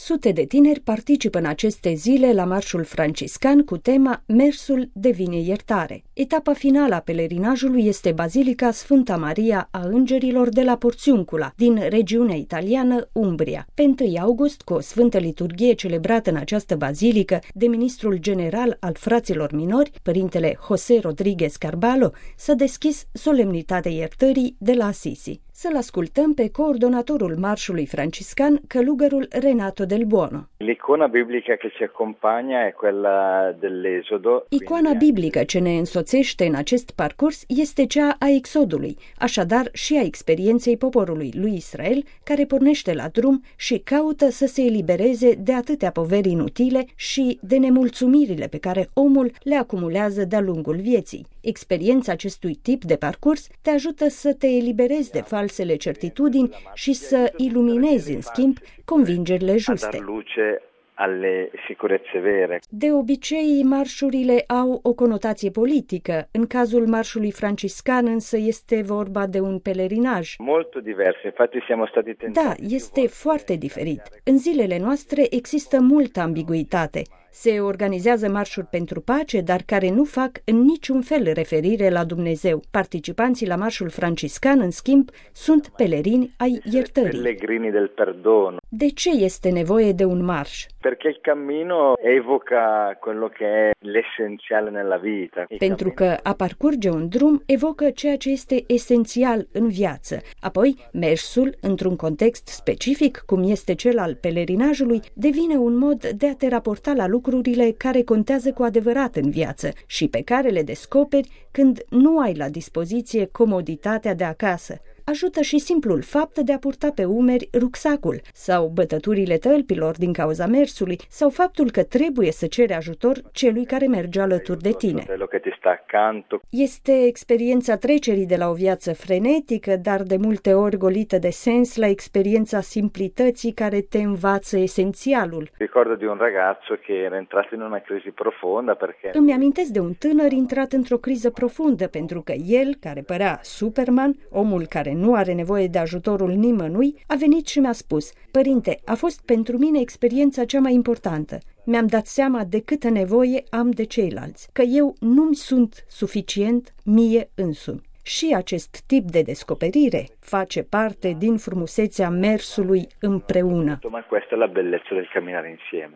Sute de tineri participă în aceste zile la marșul franciscan cu tema Mersul devine iertare. Etapa finală a pelerinajului este Bazilica Sfânta Maria a Îngerilor de la Porțiuncula, din regiunea italiană Umbria. Pe 1 august, cu o sfântă liturghie celebrată în această bazilică de ministrul general al fraților minori, părintele José Rodríguez Carballo, s-a deschis solemnitatea iertării de la Assisi. Să-l ascultăm pe coordonatorul marșului franciscan, călugărul Renato Del Buono. L'icona biblica che ci accompagna è quella dell'Esodo. Icoana biblică ce ne însoțește în acest parcurs este cea a Exodului, așadar și a experienței poporului lui Israel, care pornește la drum și caută să se elibereze de atâtea poveri inutile și de nemulțumirile pe care omul le acumulează de-a lungul vieții. Experiența acestui tip de parcurs te ajută să te eliberezi de falsele certitudini și să iluminezi, în schimb, convingerile juste. Alle sicurezze vere. De obicei, marșurile au o conotație politică. În cazul marșului franciscan însă este vorba de un pelerinaj. Molto diverso, infatti siamo stati tentati. Da, este foarte diferit. În zilele noastre există multă ambiguitate. Se organizează marșuri pentru pace, dar care nu fac în niciun fel referire la Dumnezeu. Participanții la marșul franciscan, în schimb, sunt pelerini ai iertării. Pellegrini del perdono. De ce este nevoie de un marș? Perché il cammino evoca quello che è l'essenziale nella vita. Pentru că a parcurge un drum evocă ceea ce este esențial în viață. Apoi, mersul, într-un context specific, cum este cel al pelerinajului, devine un mod de a te raporta la lucrurile care contează cu adevărat în viață și pe care le descoperi când nu ai la dispoziție comoditatea de acasă. Ajută și simplul fapt de a purta pe umeri rucsacul sau bătăturile tălpilor din cauza mersului sau faptul că trebuie să ceri ajutor celui care merge alături de tine. Este experiența trecerii de la o viață frenetică, dar de multe ori golită de sens, la experiența simplității care te învață esențialul. Ricordo di un ragazzo che era entrato in una crisi profonda perché Îmi amintesc de un tânăr intrat într-o criză profundă pentru că el, care părea Superman, omul care nu are nevoie de ajutorul nimănui, a venit și mi-a spus: Părinte, a fost pentru mine experiența cea mai importantă. Mi-am dat seama de câtă nevoie am de ceilalți, că eu nu-mi sunt suficient mie însumi. Și acest tip de descoperire face parte din frumusețea mersului împreună. Ma questa è la bellezza del camminare insieme.